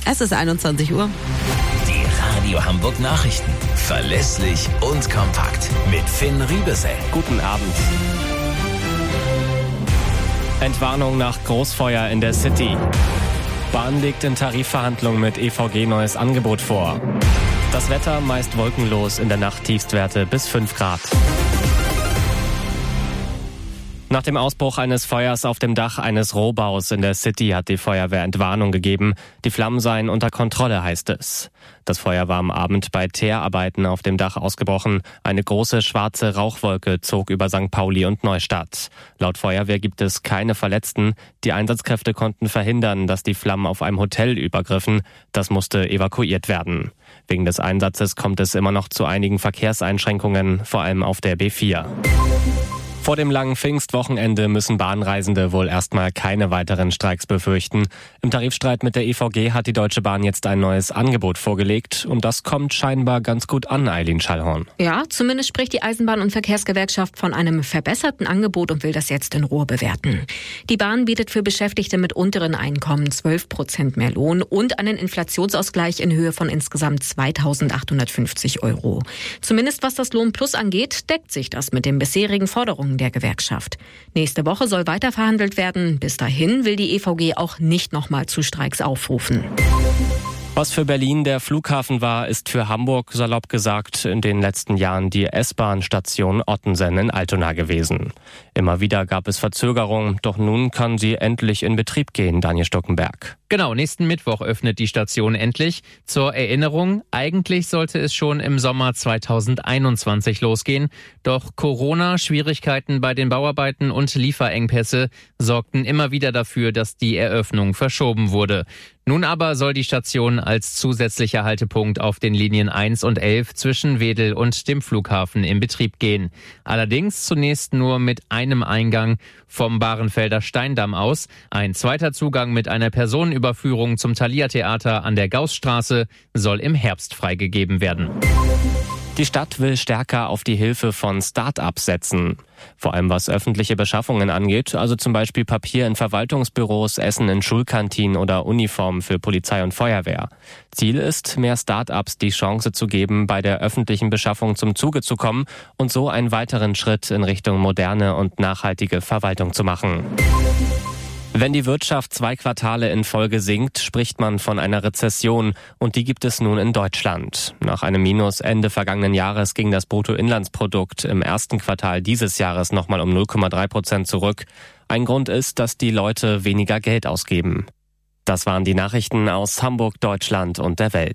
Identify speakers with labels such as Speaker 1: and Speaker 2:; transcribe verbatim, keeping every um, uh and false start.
Speaker 1: Es ist einundzwanzig Uhr.
Speaker 2: Die Radio Hamburg Nachrichten. Verlässlich und kompakt. Mit Finn Riebesell.
Speaker 3: Guten Abend. Entwarnung nach Großfeuer in der City. Bahn legt in Tarifverhandlungen mit E V G neues Angebot vor. Das Wetter meist wolkenlos, in der Nacht Tiefstwerte bis fünf Grad. Nach dem Ausbruch eines Feuers auf dem Dach eines Rohbaus in der City hat die Feuerwehr Entwarnung gegeben. Die Flammen seien unter Kontrolle, heißt es. Das Feuer war am Abend bei Teerarbeiten auf dem Dach ausgebrochen. Eine große schwarze Rauchwolke zog über Sankt Pauli und Neustadt. Laut Feuerwehr gibt es keine Verletzten. Die Einsatzkräfte konnten verhindern, dass die Flammen auf einem Hotel übergriffen. Das musste evakuiert werden. Wegen des Einsatzes kommt es immer noch zu einigen Verkehrseinschränkungen, vor allem auf der B vier. Vor dem langen Pfingstwochenende müssen Bahnreisende wohl erstmal keine weiteren Streiks befürchten. Im Tarifstreit mit der E V G hat die Deutsche Bahn jetzt ein neues Angebot vorgelegt. Und das kommt scheinbar ganz gut an, Eileen Schallhorn.
Speaker 4: Ja, zumindest spricht die Eisenbahn- und Verkehrsgewerkschaft von einem verbesserten Angebot und will das jetzt in Ruhe bewerten. Die Bahn bietet für Beschäftigte mit unteren Einkommen zwölf Prozent mehr Lohn und einen Inflationsausgleich in Höhe von insgesamt zweitausendachthundertfünfzig Euro. Zumindest was das Lohnplus angeht, deckt sich das mit den bisherigen Forderungen der Gewerkschaft. Nächste Woche soll weiter verhandelt werden. Bis dahin will die E V G auch nicht nochmal zu Streiks aufrufen.
Speaker 3: Was für Berlin der Flughafen war, ist für Hamburg, salopp gesagt, in den letzten Jahren die S-Bahn-Station Ottensen in Altona gewesen. Immer wieder gab es Verzögerungen, doch nun kann sie endlich in Betrieb gehen, Daniel Stockenberg.
Speaker 5: Genau, nächsten Mittwoch öffnet die Station endlich. Zur Erinnerung, eigentlich sollte es schon im Sommer zweitausendeinundzwanzig losgehen. Doch Corona, Schwierigkeiten bei den Bauarbeiten und Lieferengpässe sorgten immer wieder dafür, dass die Eröffnung verschoben wurde. Nun aber soll die Station als zusätzlicher Haltepunkt auf den Linien eins und elf zwischen Wedel und dem Flughafen in Betrieb gehen. Allerdings zunächst nur mit einem Eingang vom Bahrenfelder Steindamm aus. Ein zweiter Zugang mit einer Personenüberführung zum Thalia-Theater an der Gaußstraße soll im Herbst freigegeben werden.
Speaker 3: Die Stadt will stärker auf die Hilfe von Start-ups setzen. Vor allem was öffentliche Beschaffungen angeht, also zum Beispiel Papier in Verwaltungsbüros, Essen in Schulkantinen oder Uniformen für Polizei und Feuerwehr. Ziel ist, mehr Start-ups die Chance zu geben, bei der öffentlichen Beschaffung zum Zuge zu kommen und so einen weiteren Schritt in Richtung moderne und nachhaltige Verwaltung zu machen. Wenn die Wirtschaft zwei Quartale in Folge sinkt, spricht man von einer Rezession und die gibt es nun in Deutschland. Nach einem Minus Ende vergangenen Jahres ging das Bruttoinlandsprodukt im ersten Quartal dieses Jahres nochmal um null Komma drei Prozent zurück. Ein Grund ist, dass die Leute weniger Geld ausgeben. Das waren die Nachrichten aus Hamburg, Deutschland und der Welt.